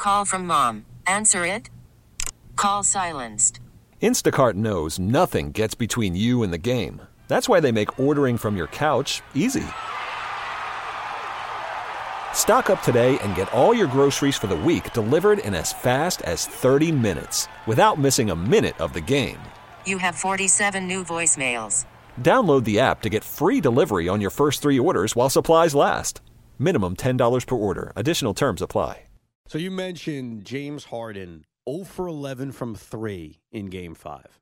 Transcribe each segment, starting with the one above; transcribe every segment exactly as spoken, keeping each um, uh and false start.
Call from mom. Answer it. Call silenced. Instacart knows nothing gets between you and the game. That's why they make ordering from your couch easy. Stock up today and get all your groceries for the week delivered in as fast as thirty minutes without missing a minute of the game. You have forty-seven new voicemails. Download the app to get free delivery on your first three orders while supplies last. Minimum ten dollars per order. Additional terms apply. So you mentioned James Harden zero for eleven from three in Game five.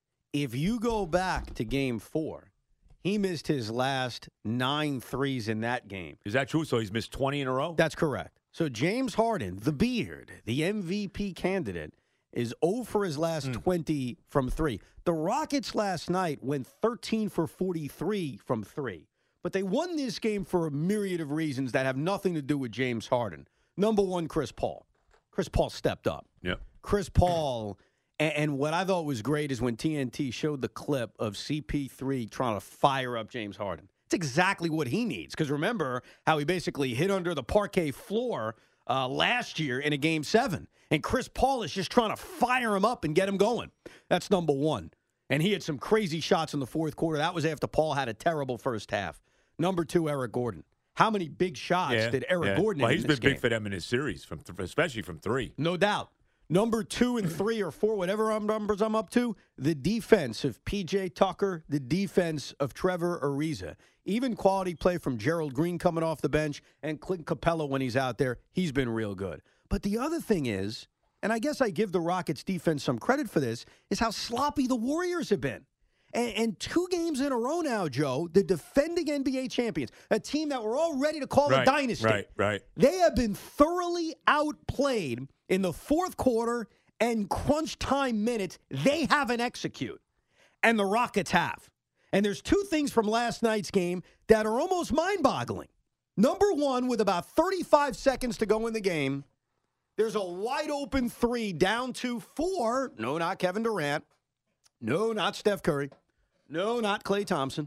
If you go back to Game four, he missed his last nine threes in that game. Is that true? So he's missed twenty in a row? That's correct. So James Harden, the Beard, the M V P candidate, is zero for his last mm. twenty from three. The Rockets last night went thirteen for forty-three from three. But they won this game for a myriad of reasons that have nothing to do with James Harden. Number one, Chris Paul. Chris Paul stepped up. Yep. Chris Paul, and, and what I thought was great is when T N T showed the clip of C P three trying to fire up James Harden. It's exactly what he needs. Because remember how he basically hit under the parquet floor uh, last year in a Game seven. And Chris Paul is just trying to fire him up and get him going. That's number one. And he had some crazy shots in the fourth quarter. That was after Paul had a terrible first half. Number two, Eric Gordon. How many big shots yeah, did Eric yeah. Gordon well, have he's in been this big game? for them in his series, from th- especially from three. No doubt. Number two and three or four, whatever I'm, numbers I'm up to, the defense of P J Tucker, the defense of Trevor Ariza. Even quality play from Gerald Green coming off the bench and Clint Capella when he's out there. He's been real good. But the other thing is, and I guess I give the Rockets defense some credit for this, is how sloppy the Warriors have been. And, and two games in a row now, Joe, the defending N B A champions, a team that we're all ready to call right, a dynasty. Right, right. They have been thoroughly outplayed in the fourth quarter and crunch time minutes. They haven't executed, and the Rockets have. And there's two things from last night's game that are almost mind-boggling. Number one, with about thirty-five seconds to go in the game, there's a wide-open three down to four. No, not Kevin Durant. No, not Steph Curry. No, not Klay Thompson.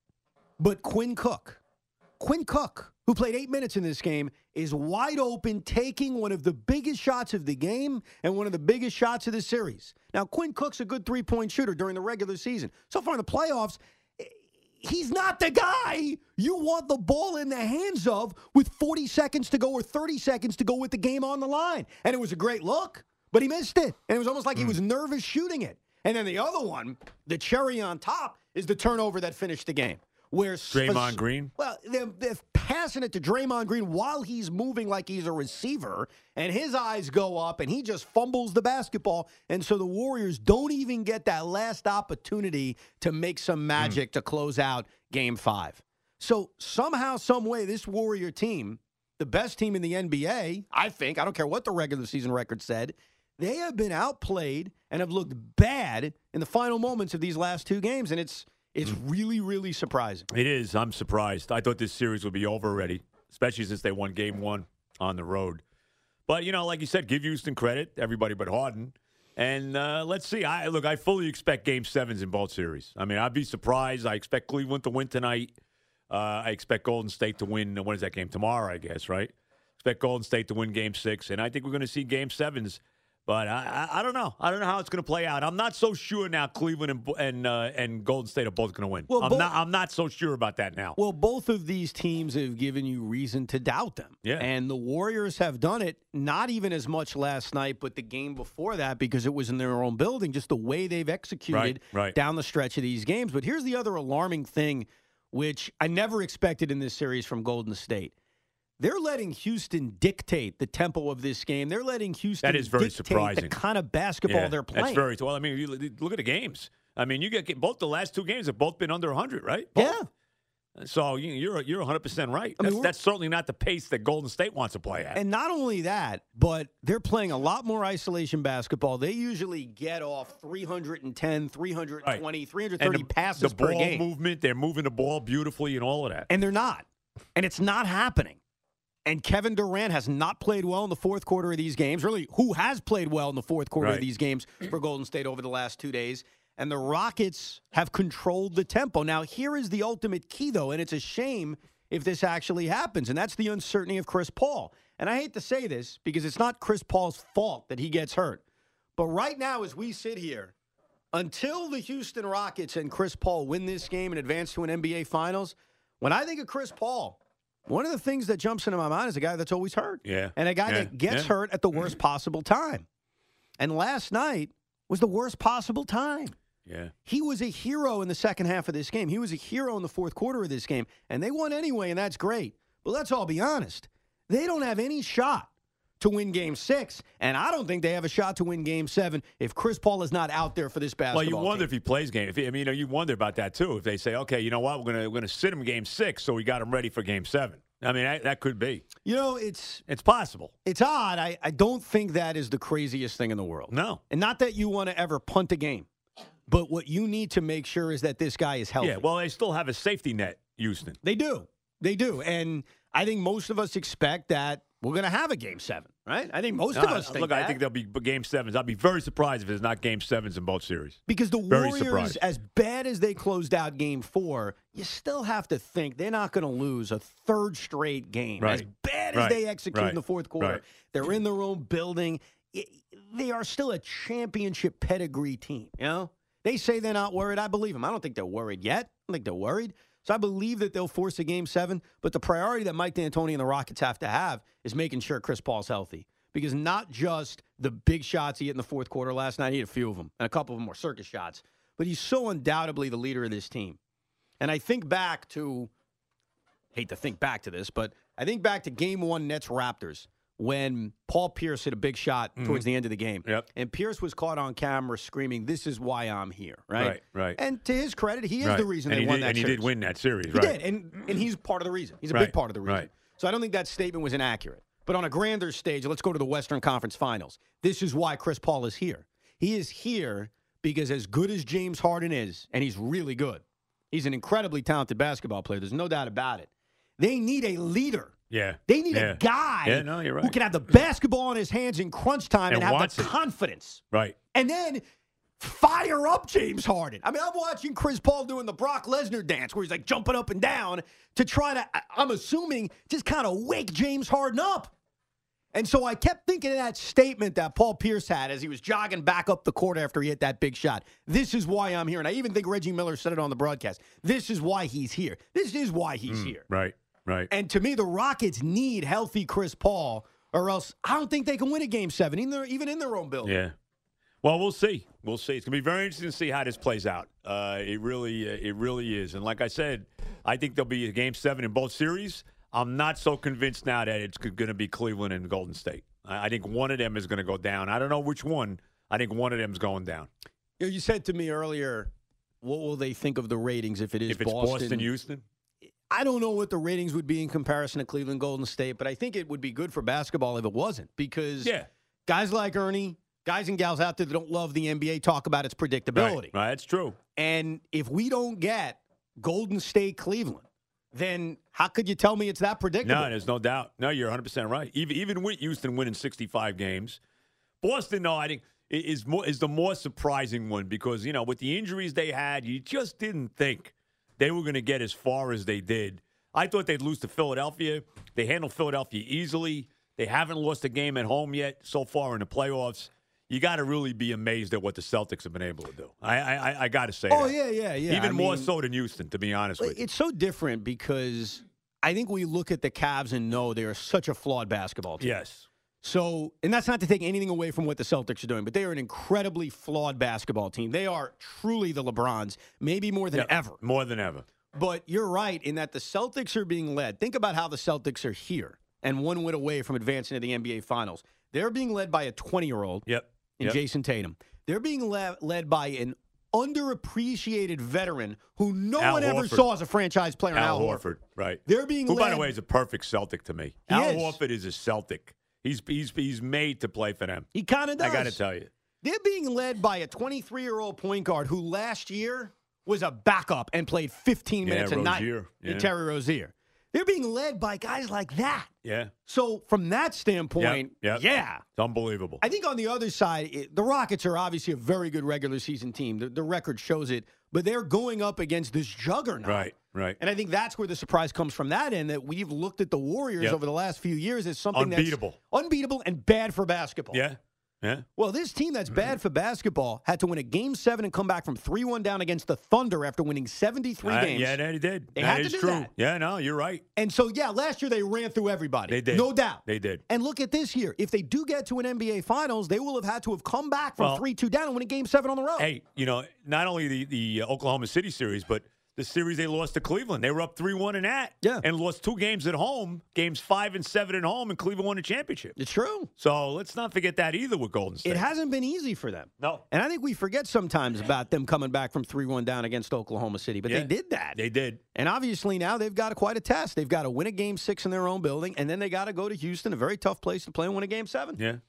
But Quinn Cook. Quinn Cook, who played eight minutes in this game, is wide open, taking one of the biggest shots of the game and one of the biggest shots of the series. Now, Quinn Cook's a good three-point shooter during the regular season. So far in the playoffs, he's not the guy you want the ball in the hands of with forty seconds to go or thirty seconds to go with the game on the line. And it was a great look, but he missed it. And it was almost like mm. he was nervous shooting it. And then the other one, the cherry on top, is the turnover that finished the game. Where Draymond Sp- Green? Well, they're, they're passing it to Draymond Green while he's moving like he's a receiver, and his eyes go up, and he just fumbles the basketball. And so the Warriors don't even get that last opportunity to make some magic mm. to close out Game five. So somehow, some way, this Warrior team, the best team in the N B A, I think, I don't care what the regular season record said, they have been outplayed and have looked bad in the final moments of these last two games, and it's it's really, really surprising. It is. I'm surprised. I thought this series would be over already, especially since they won game one on the road. But, you know, like you said, give Houston credit, everybody but Harden. And uh, let's see. I Look, I fully expect game sevens in both series. I mean, I'd be surprised. I expect Cleveland to win tonight. Uh, I expect Golden State to win. When is that game? Tomorrow, I guess, right? Expect Golden State to win game six. And I think we're going to see game sevens. But I, I, I don't know. I don't know how it's going to play out. I'm not so sure now. Cleveland and and, uh, and Golden State are both going to win. Well, I'm both, not. I'm not so sure about that now. Well, both of these teams have given you reason to doubt them. Yeah. And the Warriors have done it. Not even as much last night, but the game before that, because it was in their own building. Just the way they've executed right, right. down the stretch of these games. But here's the other alarming thing, which I never expected in this series from Golden State. They're letting Houston dictate the tempo of this game. They're letting Houston that is very dictate surprising. the kind of basketball yeah, they're playing. That's very well. I mean, you look at the games. I mean, you get both the last two games have both been under one hundred, right? Both. Yeah. So you're you're one hundred percent right. I mean, that's, that's certainly not the pace that Golden State wants to play at. And not only that, but they're playing a lot more isolation basketball. They usually get off three ten, three twenty, right. three thirty the, passes the per ball game. movement, they're moving the ball beautifully and all of that. And they're not. And it's not happening. And Kevin Durant has not played well in the fourth quarter of these games. Really, who has played well in the fourth quarter right. of these games for Golden State over the last two days? And the Rockets have controlled the tempo. Now, here is the ultimate key, though, and it's a shame if this actually happens, and that's the uncertainty of Chris Paul. And I hate to say this because it's not Chris Paul's fault that he gets hurt. But right now, as we sit here, until the Houston Rockets and Chris Paul win this game and advance to an N B A Finals, when I think of Chris Paul, one of the things that jumps into my mind is a guy that's always hurt. Yeah. And a guy yeah. that gets yeah. hurt at the worst possible time. And last night was the worst possible time. Yeah. He was a hero in the second half of this game. He was a hero in the fourth quarter of this game. And they won anyway, and that's great. But let's all be honest. They don't have any shot to win game six. And I don't think they have a shot to win game seven if Chris Paul is not out there for this basketball Well, you wonder team. if he plays game. If he, I mean, you know, you wonder about that, too. If they say, okay, you know what, we're going to we're gonna sit him game six, so we got him ready for game seven. I mean, that, that could be. You know, it's It's possible. it's odd. I, I don't think that is the craziest thing in the world. No. And not that you want to ever punt a game. But what you need to make sure is that this guy is healthy. Yeah, well, they still have a safety net, Houston. They do. They do. And I think most of us expect that we're going to have a game seven, right? I think most of Uh, us think Look, that. I think there'll be game sevens. I'd be very surprised if there's not game sevens in both series. Because the Very Warriors, surprised. as bad as they closed out game four, you still have to think they're not going to lose a third straight game. Right. As bad as Right. they execute Right. in the fourth quarter, Right. they're in their own building. It- they are still a championship pedigree team, you know? They say they're not worried. I believe them. I don't think they're worried yet. I don't think they're worried. So I believe that they'll force a game seven. But the priority that Mike D'Antoni and the Rockets have to have is making sure Chris Paul's healthy. Because not just the big shots he hit in the fourth quarter last night, he hit a few of them, and a couple of them were circus shots. But he's so undoubtedly the leader of this team. And I think back to, hate to think back to this, but I think back to game one Nets-Raptors when Paul Pierce hit a big shot Mm-hmm. towards the end of the game. Yep. And Pierce was caught on camera screaming, "This is why I'm here," right? Right, right. And to his credit, he is Right. the reason and they he won did, that And he series. did win that series, He right? did, and, and he's part of the reason. He's a Right, big part of the reason. right. So I don't think that statement was inaccurate. But on a grander stage, let's go to the Western Conference Finals. This is why Chris Paul is here. He is here because as good as James Harden is, and he's really good, he's an incredibly talented basketball player. There's no doubt about it. They need a leader. Yeah. They need yeah. a guy Yeah, no, you're right. who can have the basketball in his hands in crunch time and, And have wants the it. confidence. Right. And then fire up James Harden. I mean, I'm watching Chris Paul doing the Brock Lesnar dance where he's like jumping up and down to try to, I- I'm assuming, just kind of wake James Harden up. And so I kept thinking of that statement that Paul Pierce had as he was jogging back up the court after he hit that big shot. This is why I'm here. And I even think Reggie Miller said it on the broadcast. This is why he's here. This is why he's here. Right, right. And to me, the Rockets need healthy Chris Paul, or else I don't think they can win a game seven, even, even in their own building. Yeah. Well, we'll see. We'll see. It's going to be very interesting to see how this plays out. Uh, it really, uh, it really is. And like I said, I think there'll be a game seven in both series. I'm not so convinced now that it's going to be Cleveland and Golden State. I, I think one of them is going to go down. I don't know which one. I think one of them is going down. You know, you said to me earlier, what will they think of the ratings if it is If it's Boston? Boston, Houston. I don't know what the ratings would be in comparison to Cleveland Golden State, but I think it would be good for basketball if it wasn't, because Yeah. guys like Ernie, guys and gals out there that don't love the N B A talk about its predictability. Right, right, that's true. And if we don't get Golden State Cleveland, then how could you tell me it's that predictable? No, there's no doubt. No, you're one hundred percent right. Even even with Houston winning sixty-five games, Boston, no, I think i- is more is the more surprising one because you know with the injuries they had, you just didn't think they were going to get as far as they did. I thought they'd lose to Philadelphia. They handled Philadelphia easily. They haven't lost a game at home yet so far in the playoffs. You got to really be amazed at what the Celtics have been able to do. I I, I got to say Oh, that. yeah, yeah, yeah. Even I more mean, so than Houston, to be honest with you. It's so different because I think we look at the Cavs and know they are such a flawed basketball team. Yes. So, and that's not to take anything away from what the Celtics are doing, but they are an incredibly flawed basketball team. They are truly the LeBrons, maybe more than Yep, ever. More than ever. But you're right in that the Celtics are being led. Think about how the Celtics are here and one win away from advancing to the N B A Finals. They're being led by a twenty-year-old Yep. in Yep. Jason Tatum. They're being le- led by an underappreciated veteran who no Al one ever Horford. saw as a franchise player, Al, Al Horford. right. They're being Who, led. by the way, is a perfect Celtic to me. He Al is. Horford is a Celtic. He's he's he's made to play for them. He kind of does. I got to tell you. They're being led by a twenty-three-year-old point guard who last year was a backup and played fifteen Yeah, minutes a night. Rozier. Yeah. Terry Rozier. They're being led by guys like that. Yeah. So from that standpoint, Yep, yep. yeah. It's unbelievable. I think on the other side, it, the Rockets are obviously a very good regular season team. The, the record shows it. but they're going up against this juggernaut. Right, right. And I think that's where the surprise comes from that end, that we've looked at the Warriors Yep. over the last few years as something Unbeatable. that's unbeatable and bad for basketball. Yeah, yeah. Well, this team that's bad for basketball had to win a game seven and come back from three one down against the Thunder after winning seventy-three Uh, games. yeah, they did. They that had to is do true. that. Yeah, no, you're right. And so, yeah, last year they ran through everybody. They did. No doubt. They did. And look at this year. If they do get to an N B A Finals, they will have had to have come back from Well, three two down and win a game seven on the road. Hey, you know, not only the, the uh, Oklahoma City series, but the series they lost to Cleveland. They were up three one in that. Yeah. And lost two games at home, games five and seven at home, and Cleveland won the championship. It's true. So let's not forget that either with Golden State. It hasn't been easy for them. No. And I think we forget sometimes about them coming back from three one down against Oklahoma City, but Yeah. they did that. They did. And obviously now they've got a, quite a test. They've got to win a game six in their own building, and then they got to go to Houston, a very tough place to play and win a game seven. Yeah.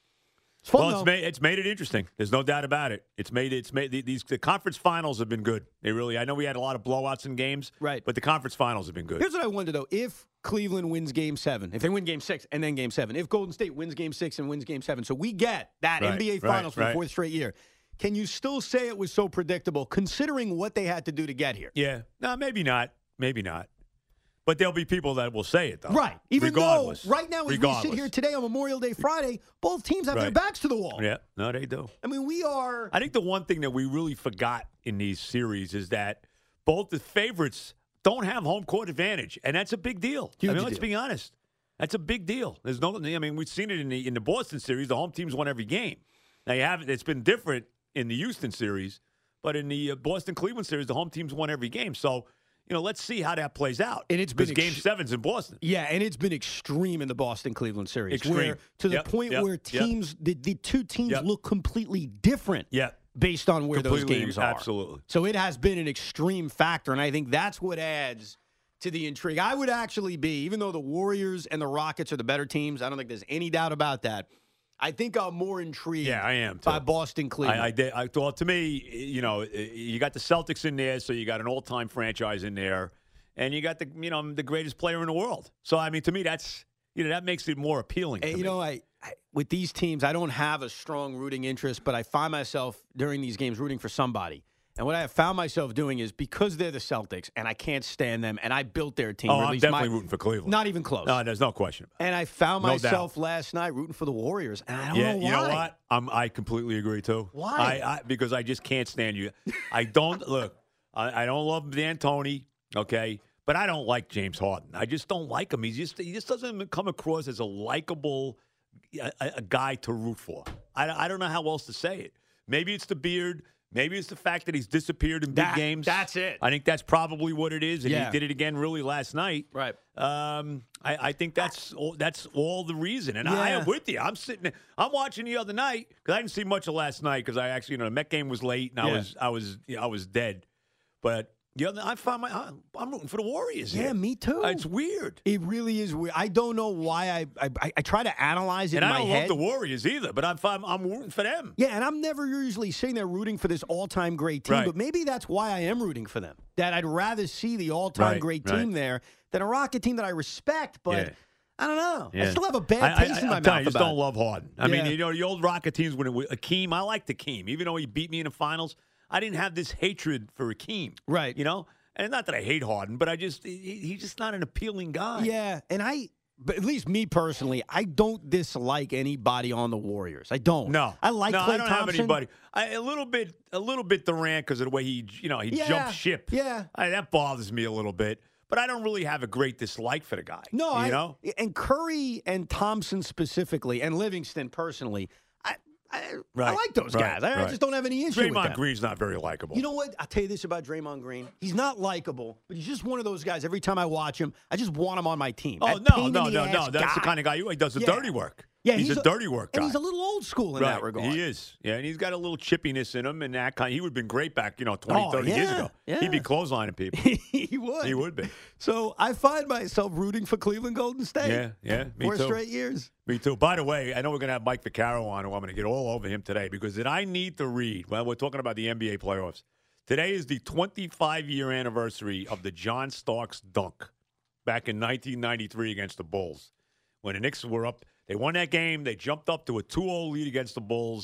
It's fun, Well, though. it's made it's made it interesting. There's no doubt about it. It's made it's made these the conference finals have been good. They really. I know we had a lot of blowouts in games, Right. But the conference finals have been good. Here's what I wonder, though. If Cleveland wins game seven, if they win game six and then game seven, if Golden State wins game six and wins game seven, so we get that Right, N B A right, Finals for the right. fourth straight year, can you still say it was so predictable considering what they had to do to get here? Yeah. No, maybe not. Maybe not. But there'll be people that will say it though. Right. Even Regardless. though right now, as Regardless. we sit here today on Memorial Day Friday, both teams have their Right. backs to the wall. Yeah. No, they do. I mean, we are. I think the one thing that we really forgot in these series is that both the favorites don't have home court advantage, and that's a big deal. Huge I mean, let's deal. be honest. That's a big deal. There's no. I mean, we've seen it in the in the Boston series. The home teams won every game. Now you have it's been different in the Houston series, but in the uh, Boston Cleveland series, the home teams won every game. So you know, let's see how that plays out. And it's because been game ex- sevens in Boston. Yeah, and it's been extreme in the Boston Cleveland series. Extreme. Where, to the Yep, point yep, where yep. teams, the, the two teams Yep. look completely different Yeah. based on where those Completely, games are. absolutely. So it has been an extreme factor, and I think that's what adds to the intrigue. I would actually be, even though the Warriors and the Rockets are the better teams, I don't think there's any doubt about that. I think I'm more intrigued Yeah, I am, too. by Boston Cleveland. I, I did. I thought to me, you know, you got the Celtics in there, so you got an all-time franchise in there, and you got the, you know, the greatest player in the world. So I mean, to me, that's, you know, that makes it more appealing. And, to you me. know, I, I with these teams, I don't have a strong rooting interest, but I find myself during these games rooting for somebody. And what I have found myself doing is because they're the Celtics and I can't stand them, and I built their team. Oh, or at I'm least definitely my, rooting for Cleveland. Not even close. No, there's no question about it. And I found No myself doubt. last night rooting for the Warriors, and I don't Yeah, know why. you know what? I'm, I completely agree too. Why? I, I because I just can't stand you. I don't look. I, I don't love D'Antoni. Okay, but I don't like James Harden. I just don't like him. He just he just doesn't come across as a likable a, a guy to root for. I, I don't know how else to say it. Maybe it's the beard. Maybe it's the fact that he's disappeared in big That- games. that's it. I think that's probably what it is, and Yeah. he did it again really last night. Right. Um, I, I think that's all, that's all the reason, and I Yeah. am with you. I'm sitting, I'm watching the other night because I didn't see much of last night because I actually, you know, the Met game was late and I Yeah. was, I was, you know, I was dead. But the other, I found my, I'm rooting for the Warriors. Yeah, here. me too. It's weird, It really is weird. I don't know why I I, I, I try to analyze it and in I my don't head. love the Warriors either. But I'm, I'm, I'm rooting for them. Yeah, and I'm never usually sitting there rooting for this all-time great team, Right. but maybe that's why I am rooting for them. That I'd rather see the all-time Right, great right. team there than a Rocket team that I respect, but Yeah. I don't know. I Yeah. still have a bad I- taste I, in my I'm telling mouth you, I just about don't it. love Harden. I mean, Yeah. you know, the old Rocket teams when it was Akeem. I liked Akeem, even though he beat me in the finals. I didn't have this hatred for Akeem. Right. You know, and not that I hate Harden, but I just he, he's just not an appealing guy. Yeah, and I, but at least me personally, I don't dislike anybody on the Warriors. I don't. No, I like no, Klay I don't Thompson. have anybody. I, a little bit, a little bit Durant because of the way he, you know, he Yeah, jumped ship. yeah. I, that bothers me a little bit. But I don't really have a great dislike for the guy. No, you I, know. and Curry and Thompson specifically, and Livingston personally, I, I, I Right, like those right, guys. I, I right. just don't have any issue with Draymond them. Green's not very likable. You know what? I'll tell you this about Draymond Green. He's not likable, but he's just one of those guys. Every time I watch him, I just want him on my team. Oh That no, pain no, in the no, no! ass That's the guy. kind of guy who he does the Yeah. dirty work. Yeah, he's, a dirty work guy. And he's a little old school in right. that regard. He is. Yeah, and he's got a little chippiness in him and that kind. He would have been great back, you know, twenty, Oh, thirty years yeah, ago. yeah. He'd be clotheslining people. he would. He would be. So I find myself rooting for Cleveland Golden State. Yeah, yeah, me Four too. straight years. Me too. By the way, I know we're going to have Mike Vaccaro on, who I'm going to get all over him today because did I need to read? Well, we're talking about the N B A playoffs. Today is the twenty-five-year anniversary of the John Starks dunk back in nineteen ninety-tee against the Bulls. When the Knicks were up, they won that game. They jumped up to a two oh lead against the Bulls,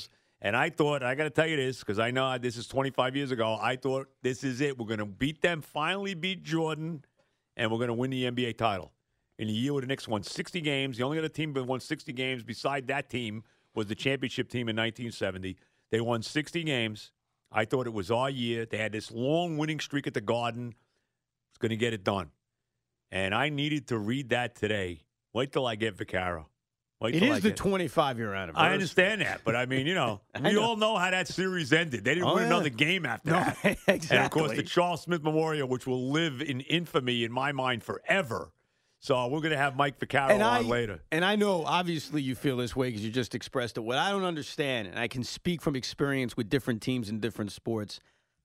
And I thought, I got to tell you this, because I know this is twenty-five years ago. I thought this is it. We're going to beat them, finally beat Jordan, and we're going to win the N B A title. In a year where the Knicks won sixty games, the only other team that won sixty games beside that team was the championship team in nineteen seventy. They won sixty games. I thought it was our year. They had this long winning streak at the Garden. It's going to get it done. And I needed to read that today. Wait till I get Vaccaro. Wait it till is I the get... twenty-five-year anniversary. I understand that, but I mean, you know, we know. all know how that series ended. They didn't Oh, win yeah. another game after No, that. exactly. And, of course, the Charles Smith Memorial, which will live in infamy in my mind forever. So we're going to have Mike Vaccaro and on I, later. And I know, obviously, you feel this way because you just expressed it. What I don't understand, and I can speak from experience with different teams in different sports,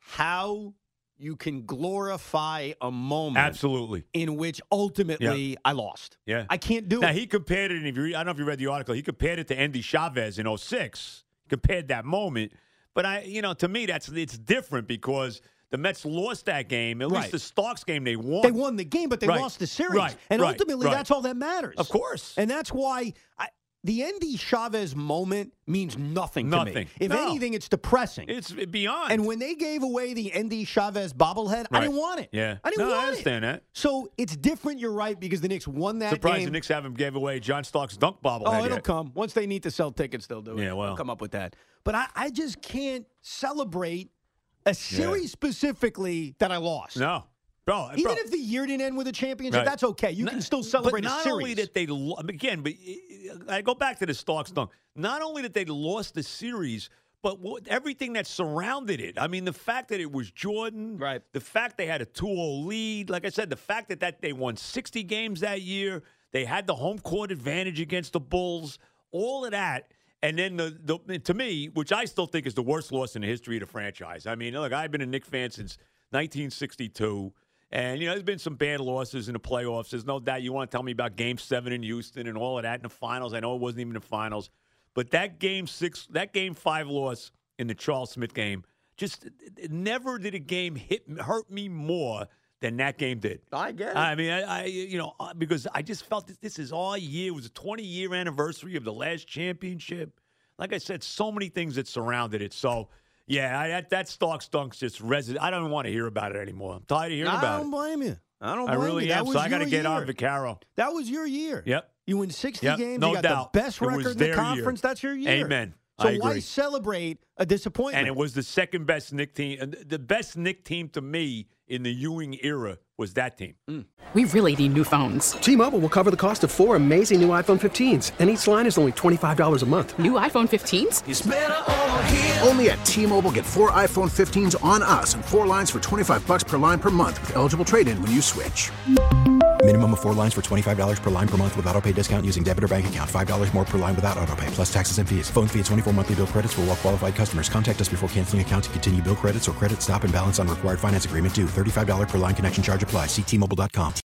how you can glorify a moment Absolutely. in which ultimately I lost. Yeah. I can't do Now, it. he compared it, and if you read, I don't know if you read the article, he compared it to Andy Chavez in oh six, compared that moment. But, I, you know, to me, that's it's different because the Mets lost that game. At Right. least the Starks game, they won. They won the game, but they Right. lost the series. Right. And Right. ultimately, Right. that's all that matters. Of course. And that's why I, the Andy Chavez moment means nothing, to me. Nothing. If No. anything, it's depressing. It's beyond. And when they gave away the Andy Chavez bobblehead, I Right. didn't want it. Yeah. I didn't No, I want it. understand that. So it's different, you're right, because the Knicks won that Surprised game. the Knicks haven't gave away John Starks dunk bobblehead Oh, it'll yet. come. Once they need to sell tickets, they'll do it. Yeah, well. They'll come up with that. But I, I just can't celebrate a series specifically that I lost. No. Bro, Even bro. if the year didn't end with a championship, Right. that's okay. You N- can still celebrate but not a series. only that they lo- again, but uh, I go back to the Starks dunk. Not only that they lost the series, but what, everything that surrounded it. I mean, the fact that it was Jordan, Right. the fact they had a two oh lead, like I said, the fact that, that they won sixty games that year, they had the home court advantage against the Bulls, all of that. And then the, the to me, which I still think is the worst loss in the history of the franchise. I mean, look, I've been a Knicks fan since nineteen sixty-two. And, you know, there's been some bad losses in the playoffs. There's no doubt you want to tell me about Game seven in Houston and all of that in the finals. I know it wasn't even the finals. But that Game six, that Game five loss in the Charles Smith game, just it never did a game hit hurt me more than that game did. I get it. I mean, I, I you know, because I just felt that this is our year. It was a twenty-year anniversary of the last championship. Like I said, so many things that surrounded it. So, yeah, I, that, that Starks Dunk's just resident. I don't want to hear about it anymore. I'm tired of hearing I about don't it. blame you. I don't I blame really you. That am. was So I got to your get on year. Vaccaro. That was your year. Yep. You win sixty Yep, games. no you got doubt. the best It was record in their the year. conference. That's your year. Amen. So I why agree. celebrate a disappointment? And it was the second best Knick team. And the best Knick team to me in the Ewing era was that team. Mm. We really need new phones. T-Mobile will cover the cost of four amazing new iPhone fifteens, and each line is only twenty-five dollars a month. New iPhone fifteens? It's better over here. Only at T-Mobile, get four iPhone fifteens on us and four lines for twenty-five bucks per line per month with eligible trade-in when you switch. Minimum of four lines for twenty-five dollars per line per month with autopay discount using debit or bank account. five dollars more per line without autopay, plus taxes and fees. Phone fee at twenty-four monthly bill credits for well-qualified customers. Contact us before canceling account to continue bill credits or credit stop and balance on required finance agreement due. thirty-five dollars per line connection charge applies. See T Mobile dot com.